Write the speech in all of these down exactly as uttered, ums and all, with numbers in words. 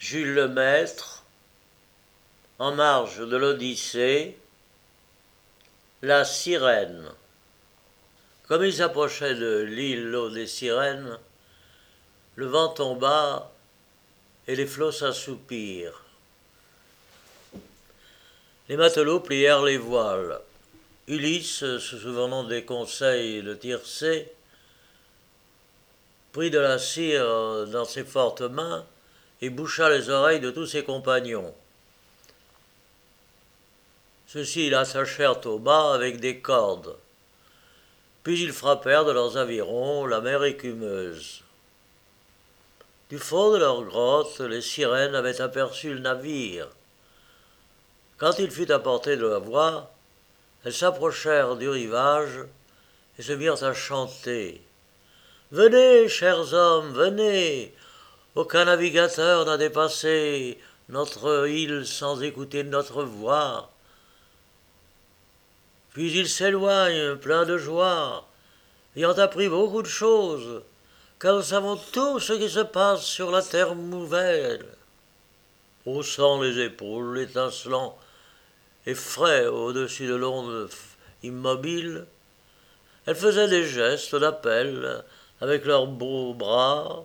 Jules Lemaître, en marge de l'Odyssée, la sirène. Comme il s'approchait de l'îlot des sirènes, le vent tomba et les flots s'assoupirent. Les matelots plièrent les voiles. Ulysse, se souvenant des conseils de Tircée, prit de la cire dans ses fortes mains et boucha les oreilles de tous ses compagnons. Ceux-ci l'attachèrent au mât avec des cordes. Puis ils frappèrent de leurs avirons la mer écumeuse. Du fond de leur grotte, les sirènes avaient aperçu le navire. Quand il fut à portée de la voix, elles s'approchèrent du rivage et se mirent à chanter. « Venez, chers hommes, venez! Aucun navigateur n'a dépassé notre île sans écouter notre voix. » Puis il s'éloigne, plein de joie, ayant appris beaucoup de choses, car nous savons tout ce qui se passe sur la terre nouvelle. Haussant les épaules, étincelant et frais au-dessus de l'onde immobile, elles faisaient des gestes d'appel avec leurs beaux bras,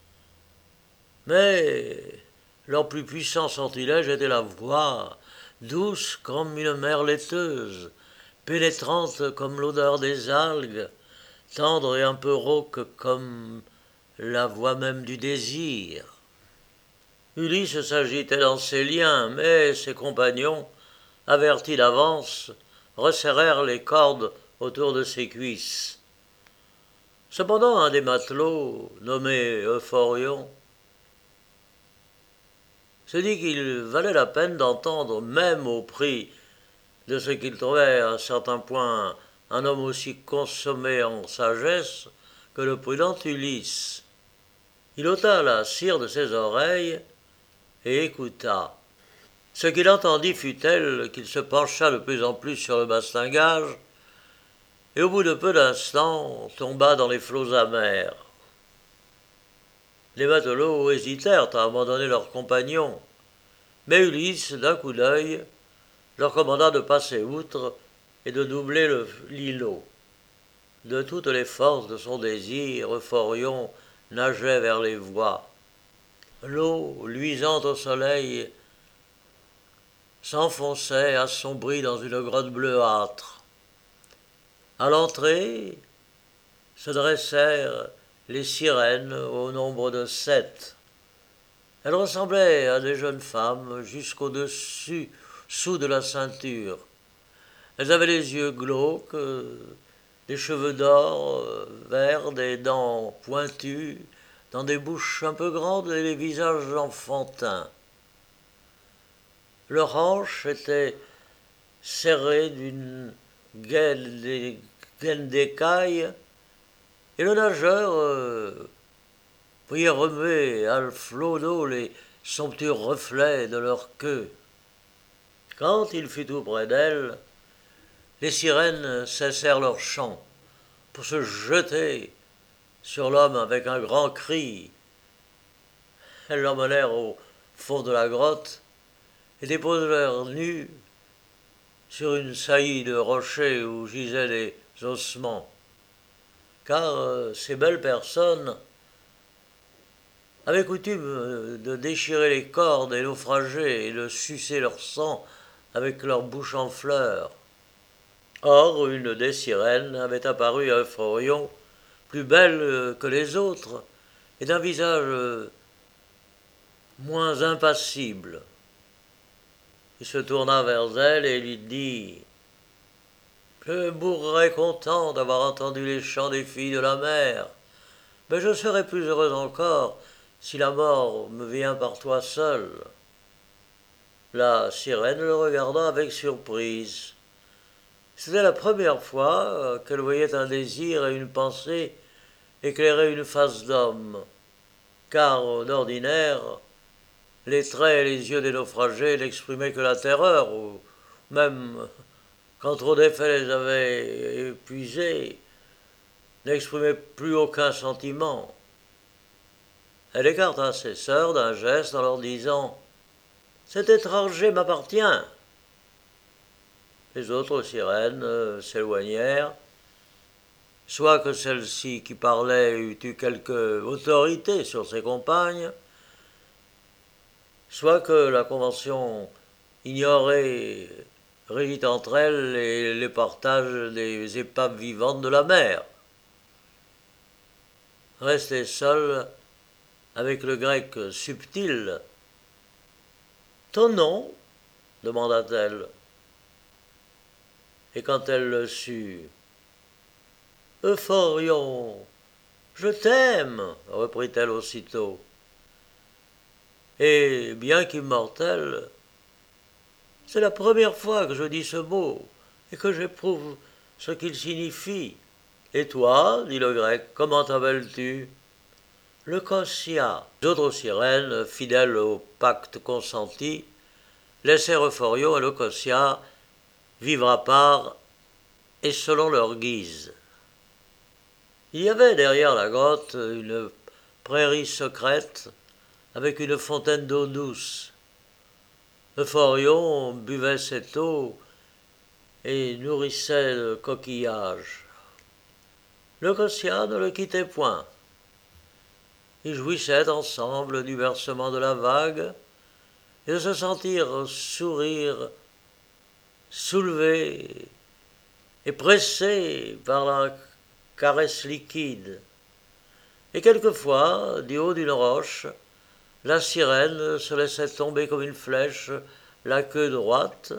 mais leur plus puissant sortilège était la voix, douce comme une mer laiteuse, pénétrante comme l'odeur des algues, tendre et un peu rauque comme la voix même du désir. Ulysse s'agitait dans ses liens, mais ses compagnons, avertis d'avance, resserrèrent les cordes autour de ses cuisses. Cependant, un des matelots, nommé Euphorion, se dit qu'il valait la peine d'entendre, même au prix de ce qu'il trouvait à un certain point un homme aussi consommé en sagesse que le prudent Ulysse. Il ôta la cire de ses oreilles et écouta. Ce qu'il entendit fut tel qu'il se pencha de plus en plus sur le bastingage et au bout de peu d'instants tomba dans les flots amers. Les matelots hésitèrent à abandonner leurs compagnons, mais Ulysse, d'un coup d'œil, leur commanda de passer outre et de doubler le, l'îlot. De toutes les forces de son désir, Euphorion nageait vers les voies. L'eau, luisante au soleil, s'enfonçait, assombrie dans une grotte bleuâtre. À l'entrée se dressèrent les sirènes au nombre de sept. Elles ressemblaient à des jeunes femmes jusqu'au-dessus, sous de la ceinture. Elles avaient les yeux glauques, des cheveux d'or, verts, des dents pointues, dans des bouches un peu grandes et des visages enfantins. Leurs hanches étaient serrées d'une gaine d'écailles, et le nageur euh, voyait remuer à flot d'eau les somptueux reflets de leur queue. Quand il fut tout près d'elle, les sirènes cessèrent leur chant pour se jeter sur l'homme avec un grand cri. Elles l'emmenèrent au fond de la grotte et déposèrent nus sur une saillie de rochers où gisaient les ossements. Car euh, ces belles personnes avaient coutume de déchirer les corps des naufragés et de sucer leur sang avec leur bouche en fleurs. Or, une des sirènes avait apparu à Euphorion, plus belle que les autres, et d'un visage moins impassible. Il se tourna vers elle et lui dit « Je mourrais content d'avoir entendu les chants des filles de la mer, mais je serais plus heureuse encore si la mort me vient par toi seul. » La sirène le regarda avec surprise. C'était la première fois qu'elle voyait un désir et une pensée éclairer une face d'homme, car d'ordinaire, les traits et les yeux des naufragés n'exprimaient que la terreur, ou même, quand trop d'effets les avait épuisés, n'exprimaient plus aucun sentiment. Elle écarta ses sœurs d'un geste en leur disant « Cet étranger m'appartient !» Les autres sirènes euh, s'éloignèrent, soit que celle-ci qui parlait eût eu quelque autorité sur ses compagnes, soit que la convention ignorée régit entre elles les, les partages des épaves vivantes de la mer. Restée seule avec le grec subtil, « Ton nom ?» demanda-t-elle. Et quand elle le sut, « Euphorion, je t'aime » reprit-elle aussitôt. Et bien qu'immortelle, c'est la première fois que je dis ce mot et que j'éprouve ce qu'il signifie. Et toi, dit le grec, comment t'appelles-tu? Leucosia. Les autres sirènes, fidèles au pacte consenti, laissèrent Euphorion et Leucosia vivre à part et selon leur guise. Il y avait derrière la grotte une prairie secrète avec une fontaine d'eau douce. Euphorion buvait cette eau et nourrissait le coquillage. Leucosia ne le quittait point. Ils jouissaient ensemble du bercement de la vague et de se sentir sourire, soulevés et pressés par la caresse liquide. Et quelquefois, du haut d'une roche, la sirène se laissait tomber comme une flèche, la queue droite.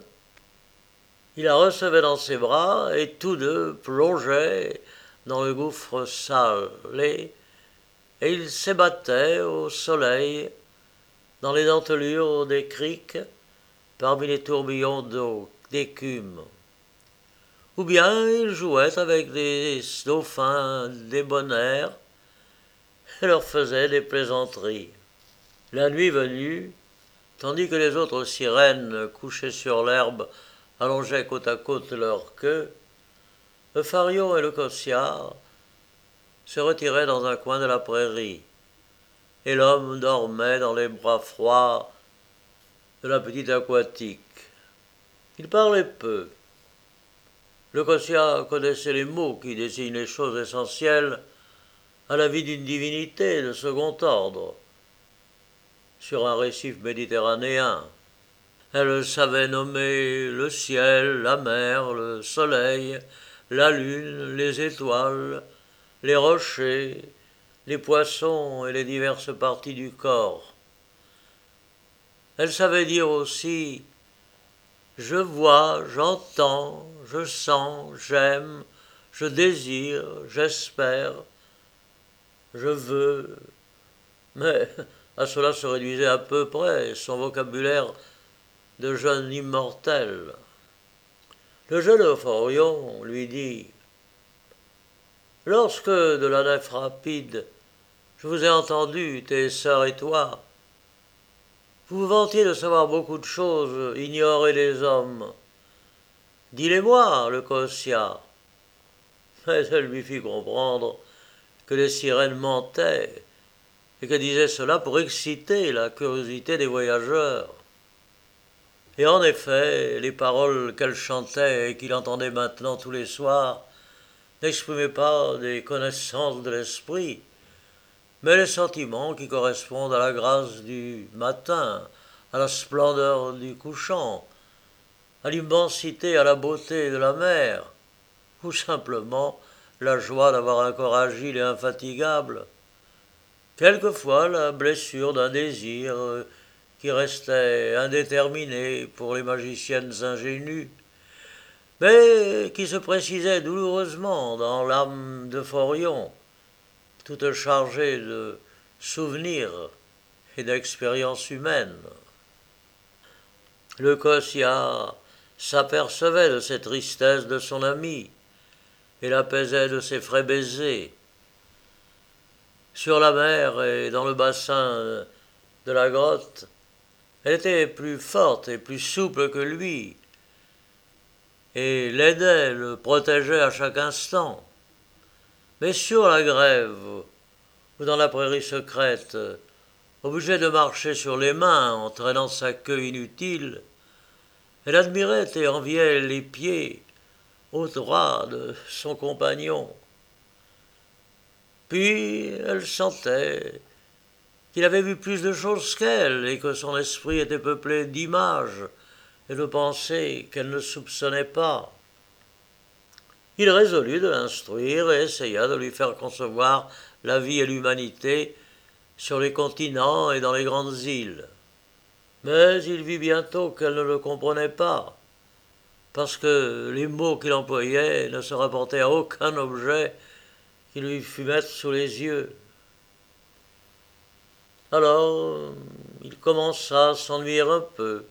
Il la recevait dans ses bras et tous deux plongeaient dans le gouffre salé et ils s'ébattaient au soleil dans les dentelures des criques parmi les tourbillons d'eau, d'écume. Ou bien ils jouaient avec des dauphins débonnaires et leur faisaient des plaisanteries. La nuit venue, tandis que les autres sirènes couchées sur l'herbe allongeaient côte à côte leur queue, Euphorion et Leucosia se retiraient dans un coin de la prairie, et l'homme dormait dans les bras froids de la petite aquatique. Il parlait peu. Leucosia connaissait les mots qui désignent les choses essentielles à la vie d'une divinité de second ordre, sur un récif méditerranéen. Elle savait nommer le ciel, la mer, le soleil, la lune, les étoiles, les rochers, les poissons et les diverses parties du corps. Elle savait dire aussi « je vois, j'entends, je sens, j'aime, je désire, j'espère, je veux ». Mais à cela se réduisait à peu près son vocabulaire de jeune immortel. Le jeune Euphorion lui dit « Lorsque, de la nef rapide, je vous ai entendu, tes sœurs et toi, vous vous vantiez de savoir beaucoup de choses ignorées des hommes. Dis-les-moi, Leucosia. » Mais elle lui fit comprendre que les sirènes mentaient et qu'elle disait cela pour exciter la curiosité des voyageurs. Et en effet, les paroles qu'elle chantait et qu'il entendait maintenant tous les soirs n'exprimaient pas des connaissances de l'esprit, mais les sentiments qui correspondent à la grâce du matin, à la splendeur du couchant, à l'immensité, à la beauté de la mer, ou simplement la joie d'avoir un corps agile et infatigable. Quelquefois la blessure d'un désir qui restait indéterminé pour les magiciennes ingénues, mais qui se précisait douloureusement dans l'âme d'Euphorion, toute chargée de souvenirs et d'expériences humaines. Leucosia s'apercevait de ces tristesses de son ami et l'apaisait de ses frais baisers. Sur la mer et dans le bassin de la grotte, elle était plus forte et plus souple que lui, et l'aidait, le protégeait à chaque instant. Mais sur la grève, où ou dans la prairie secrète, obligée de marcher sur les mains en traînant sa queue inutile, elle admirait et enviait les pieds au droit de son compagnon. Puis elle sentait qu'il avait vu plus de choses qu'elle et que son esprit était peuplé d'images et de pensées qu'elle ne soupçonnait pas. Il résolut de l'instruire et essaya de lui faire concevoir la vie et l'humanité sur les continents et dans les grandes îles. Mais il vit bientôt qu'elle ne le comprenait pas, parce que les mots qu'il employait ne se rapportaient à aucun objet qui lui fût mettre sous les yeux. Alors, il commença à s'ennuyer un peu.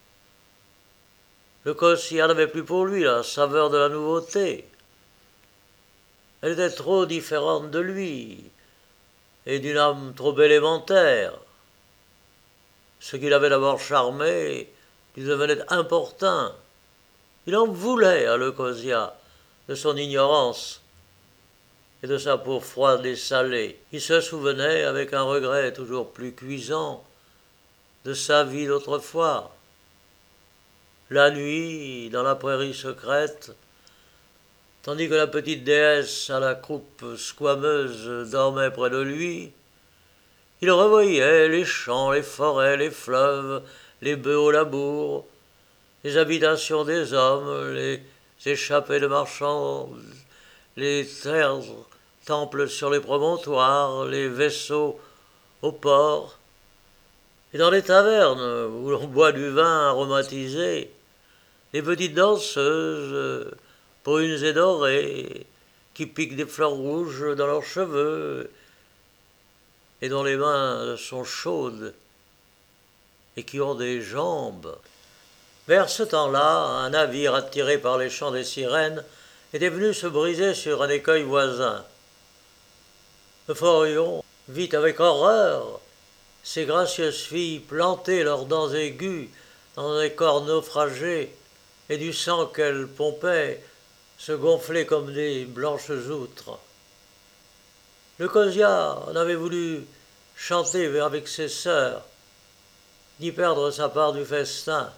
Le Kossia n'avait plus pour lui la saveur de la nouveauté. Elle était trop différente de lui, et d'une âme trop élémentaire. Ce qui l'avait d'abord charmé lui devenait importun. Il en voulait à Leucosia, de son ignorance et de sa peau froide et salée. Il se souvenait, avec un regret toujours plus cuisant, de sa vie d'autrefois. La nuit, dans la prairie secrète, tandis que la petite déesse à la croupe squameuse dormait près de lui, il revoyait les champs, les forêts, les fleuves, les bœufs au labour, les habitations des hommes, les échappées de marchands, les terres, temples sur les promontoires, les vaisseaux au port, et dans les tavernes où l'on boit du vin aromatisé, les petites danseuses, brunes et dorées, qui piquent des fleurs rouges dans leurs cheveux et dont les mains sont chaudes et qui ont des jambes. Vers ce temps-là, un navire attiré par les chants des sirènes était venu se briser sur un écueil voisin. Euphorion vit avec horreur ces gracieuses filles planter leurs dents aiguës dans des corps naufragés et du sang qu'elles pompaient se gonfler comme des blanches outres. Leucosia n'avait voulu chanter avec ses sœurs, ni perdre sa part du festin.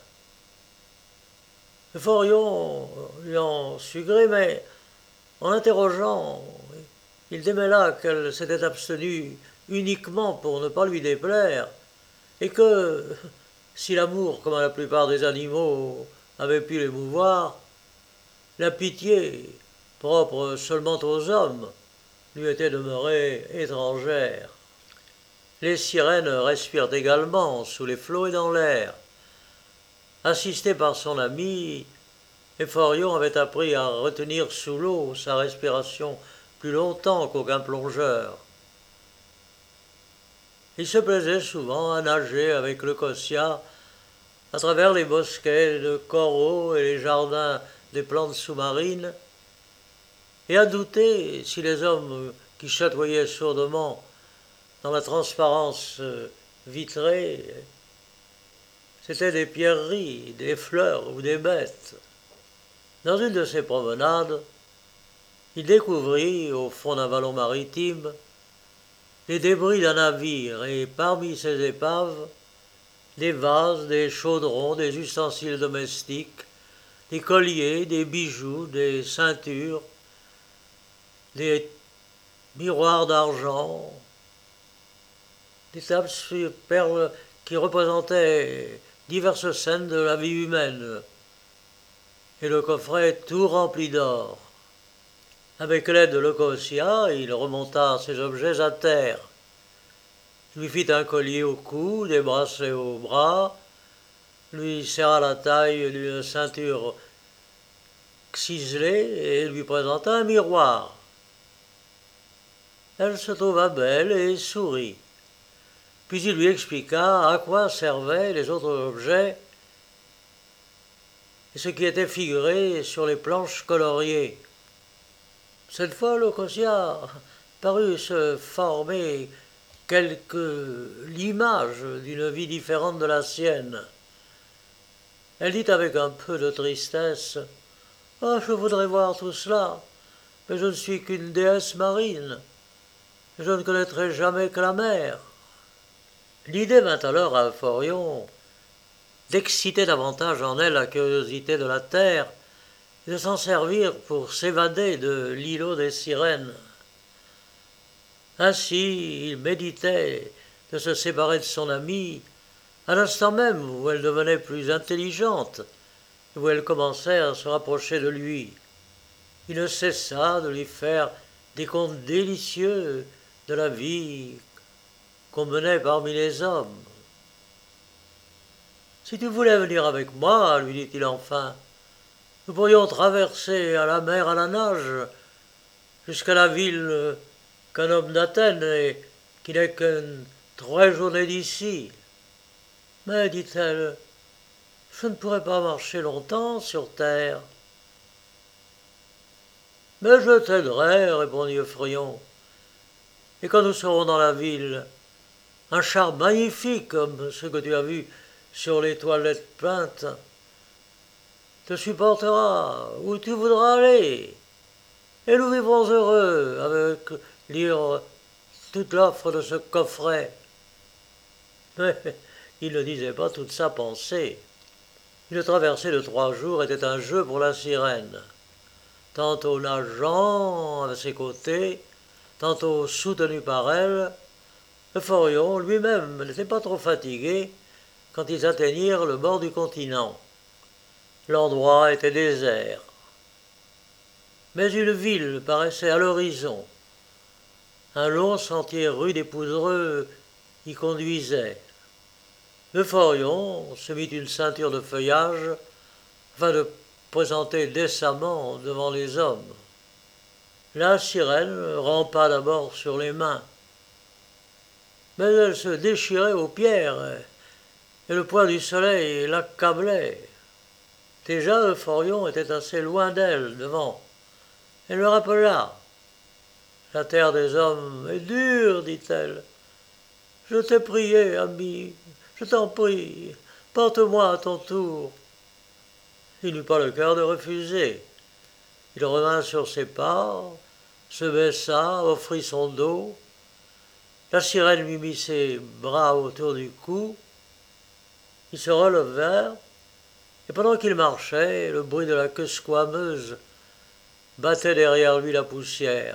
Euphorion lui en sut gré, mais en l'interrogeant, il démêla qu'elle s'était abstenue uniquement pour ne pas lui déplaire, et que, si l'amour, comme à la plupart des animaux, avait pu l'émouvoir, la pitié, propre seulement aux hommes, lui était demeurée étrangère. Les sirènes respirent également sous les flots et dans l'air. Assisté par son ami, Euphorion avait appris à retenir sous l'eau sa respiration plus longtemps qu'aucun plongeur. Il se plaisait souvent à nager avec Leucosia à travers les bosquets de coraux et les jardins des plantes sous-marines, et à douter si les hommes qui chatoyaient sourdement dans la transparence vitrée, c'étaient des pierreries, des fleurs ou des bêtes. Dans une de ces promenades, il découvrit, au fond d'un vallon maritime, les débris d'un navire, et parmi ces épaves, des vases, des chaudrons, des ustensiles domestiques, des colliers, des bijoux, des ceintures, des miroirs d'argent, des tables sur perles qui représentaient diverses scènes de la vie humaine, et le coffret tout rempli d'or. Avec l'aide de Leucosia, il remonta ces objets à terre. Il lui fit un collier au cou, des bracelets aux bras, lui serra la taille d'une ceinture ciselée et lui présenta un miroir. Elle se trouva belle et sourit. Puis il lui expliqua à quoi servaient les autres objets et ce qui était figuré sur les planches coloriées. Cette fois, Leucosia parut se former quelque l'image d'une vie différente de la sienne. Elle dit avec un peu de tristesse « Ah, je voudrais voir tout cela, mais je ne suis qu'une déesse marine, je ne connaîtrai jamais que la mer. L'idée vint alors à Euphorion d'exciter davantage en elle la curiosité de la terre et de s'en servir pour s'évader de l'îlot des sirènes. Ainsi, il méditait de se séparer de son amie à l'instant même où elle devenait plus intelligente et où elle commençait à se rapprocher de lui. Il ne cessa de lui faire des contes délicieux de la vie qu'on menait parmi les hommes. « Si tu voulais venir avec moi, lui dit-il enfin, nous pourrions traverser à la mer à la nage jusqu'à la ville qu'un homme d'Athènes et qui n'est qu'une trois journées d'ici. Mais, dit-elle, je ne pourrais pas marcher longtemps sur terre. Mais je t'aiderai, répondit Euphorion. Et quand nous serons dans la ville, un char magnifique comme ce que tu as vu sur les toilettes peintes te supportera où tu voudras aller. Et nous vivrons heureux avec lire toute l'offre de ce coffret. Mais il ne disait pas toute sa pensée. Une traversée de trois jours était un jeu pour la sirène. Tantôt nageant à ses côtés, tantôt soutenu par elle, Euphorion lui-même n'était pas trop fatigué quand ils atteignirent le bord du continent. L'endroit était désert. Mais une ville paraissait à l'horizon. Un long sentier rude et poudreux y conduisait. Euphorion se mit une ceinture de feuillage afin de présenter décemment devant les hommes. La sirène rampa d'abord sur les mains, mais elle se déchirait aux pierres et le poids du soleil l'accablait. Déjà Euphorion était assez loin d'elle devant. Elle le rappela. « La terre des hommes est dure, dit-elle. Je t'ai prié, ami, je t'en prie, porte-moi à ton tour. » Il n'eut pas le cœur de refuser. Il revint sur ses pas, se baissa, offrit son dos. La sirène lui mit ses bras autour du cou. Ils se relevèrent, et pendant qu'il marchait, le bruit de la queue squameuse battait derrière lui la poussière.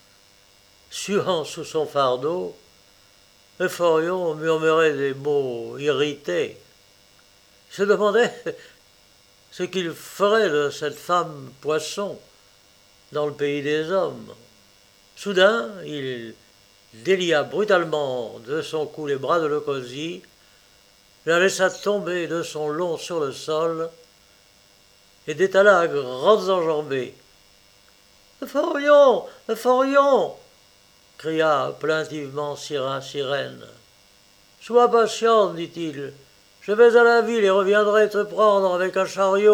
Suant sous son fardeau, Euphorion murmurait des mots irrités. Il se demandait ce qu'il ferait de cette femme poisson dans le pays des hommes. Soudain, il délia brutalement de son cou les bras de Leucosie, la laissa tomber de son long sur le sol et détala à grandes enjambées. « Euphorion, Euphorion !» cria plaintivement Sirène. « Sois patiente, dit-il. Je vais à la ville et reviendrai te prendre avec un chariot. »«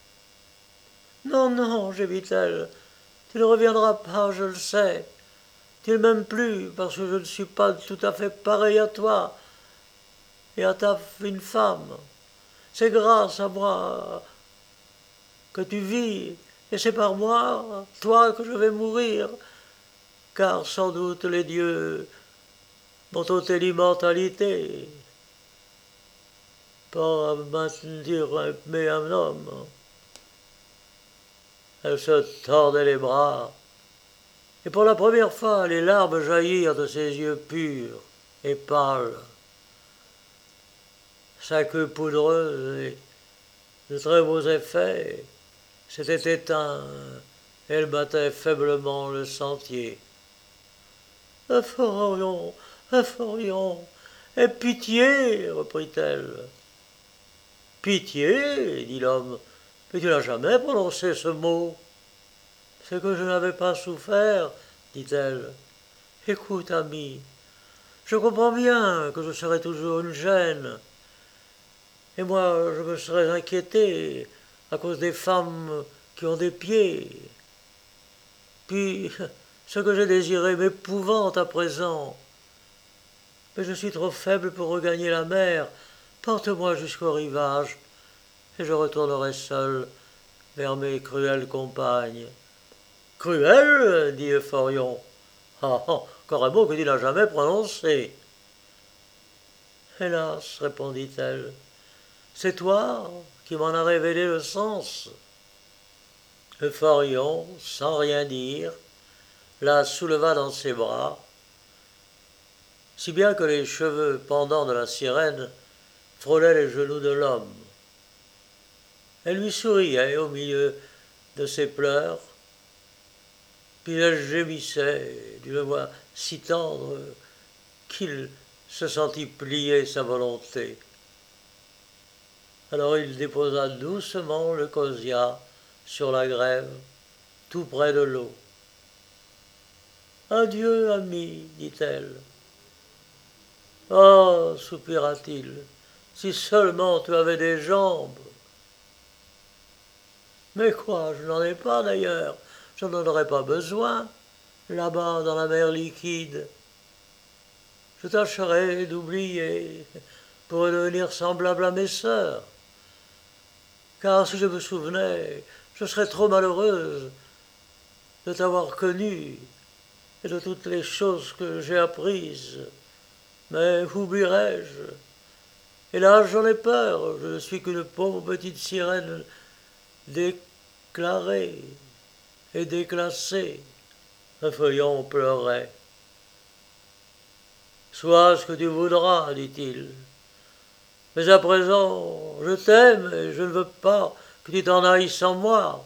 Non, non, gémit-elle, tu ne reviendras pas, je le sais. Tu ne m'aimes plus parce que je ne suis pas tout à fait pareil à toi et à ta fine femme. C'est grâce à moi que tu vis et c'est par moi, toi, que je vais mourir, car sans doute les dieux m'ont ôté l'immortalité pour maintenir aimer un homme. » Elle se tordait les bras, et pour la première fois les larmes jaillirent de ses yeux purs et pâles. Sa queue poudreuse et de très beaux effets s'était éteinte, et elle battait faiblement le sentier. « Euphorion, Euphorion, aie pitié, reprit-elle. « Pitié, dit l'homme, mais tu n'as jamais prononcé ce mot. »« C'est que je n'avais pas souffert, dit-elle. Écoute, ami, je comprends bien que je serai toujours une gêne. Et moi, je me serais inquiété à cause des femmes qui ont des pieds. Puis, ce que j'ai désiré m'épouvante à présent. Mais je suis trop faible pour regagner la mer. Porte-moi jusqu'au rivage, et je retournerai seul vers mes cruelles compagnes. »« Cruelles » dit Euphorion. « Ah, encore un mot que tu n'as jamais prononcé. Hélas, répondit-elle, c'est toi qui m'en as révélé le sens. Euphorion, sans rien dire, la souleva dans ses bras, si bien que les cheveux pendants de la sirène frôlaient les genoux de l'homme. Elle lui souriait au milieu de ses pleurs, puis elle gémissait d'une voix si tendre qu'il se sentit plier sa volonté. Alors il déposa doucement le cosia sur la grève, tout près de l'eau. « Adieu, ami, dit-elle. »« Oh, soupira-t-il, si seulement tu avais des jambes. »« Mais quoi, je n'en ai pas d'ailleurs, je n'en aurais pas besoin, là-bas dans la mer liquide. Je tâcherai d'oublier pour devenir semblable à mes sœurs. Car si je me souvenais, je serais trop malheureuse de t'avoir connue et de toutes les choses que j'ai apprises. Mais oublierai-je? Hélas, j'en ai peur, je ne suis qu'une pauvre petite sirène déclarée et déclassée. Un feuillon pleurait. Sois ce que tu voudras, dit-il. Mais à présent, je t'aime et je ne veux pas que tu t'en ailles sans moi.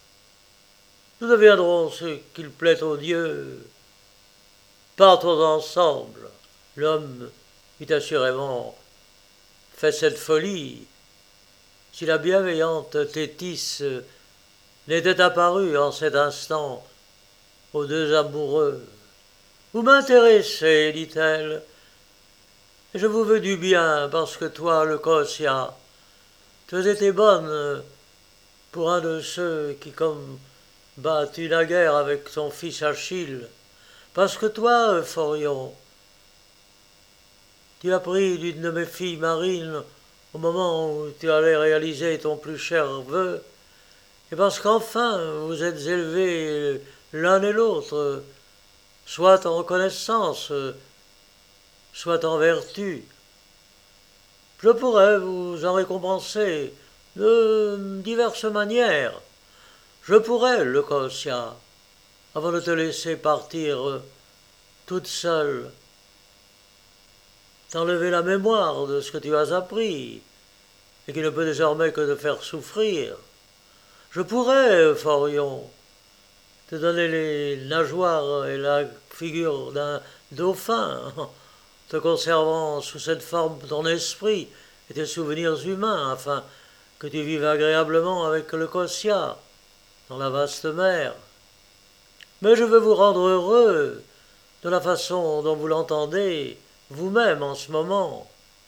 Nous deviendrons ce qu'il plaît aux dieux. Partons ensemble. L'homme eût assurément fait cette folie si la bienveillante Thétis n'était apparue en cet instant aux deux amoureux. Vous m'intéressez, dit-elle, et je vous veux du bien parce que toi, Leucosia, tu as été bonne pour un de ceux qui, comme battu naguère avec son fils Achille, parce que toi, Euphorion, tu as pris d'une de mes filles marines au moment où tu allais réaliser ton plus cher vœu, et parce qu'enfin vous êtes élevés l'un et l'autre, soit en reconnaissance, soit en vertu. Je pourrais vous en récompenser de diverses manières. Je pourrais, Leucosia, avant de te laisser partir toute seule, t'enlever la mémoire de ce que tu as appris et qui ne peut désormais que te faire souffrir. Je pourrais, Euphorion, te donner les nageoires et la figure d'un dauphin, te conservant sous cette forme ton esprit et tes souvenirs humains, afin que tu vives agréablement avec Leucosia dans la vaste mer. Mais je veux vous rendre heureux de la façon dont vous l'entendez vous-même en ce moment.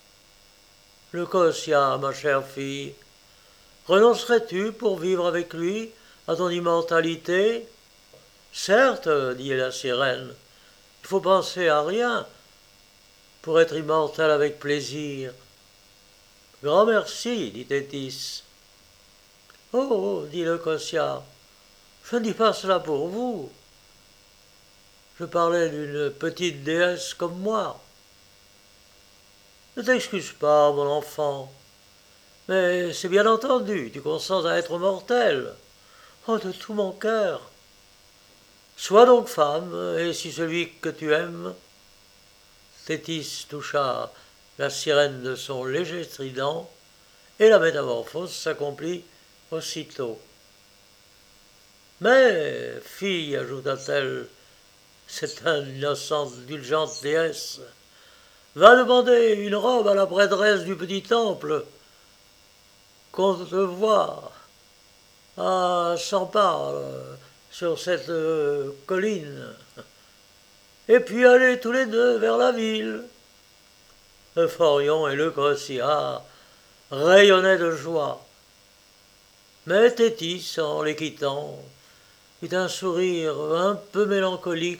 Leucosia, ma chère fille, renoncerais-tu pour vivre avec lui à ton immortalité? Certes, dit la sirène, il faut penser à rien pour être immortel avec plaisir. Grand merci, dit Thétis. Oh, dit Leucosia, je ne dis pas cela pour vous. Je parlais d'une petite déesse comme moi. Ne t'excuse pas, mon enfant, mais c'est bien entendu, tu consens à être mortel. Oh, de tout mon cœur. Sois donc femme, et si celui que tu aimes... Thétis toucha la sirène de son léger strident, et la métamorphose s'accomplit aussitôt. Mais, fille, ajouta-t-elle, cette innocente, indulgente déesse, va demander une robe à la prêtresse du petit temple, qu'on te voit à cent pas sur cette euh, colline, et puis allez tous les deux vers la ville. Euphorion et Leucosia rayonnaient de joie, mais Thétis, en les quittant, eut un sourire un peu mélancolique.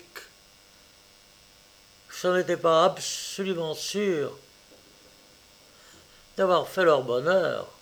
Je n'en étais pas absolument sûr d'avoir fait leur bonheur.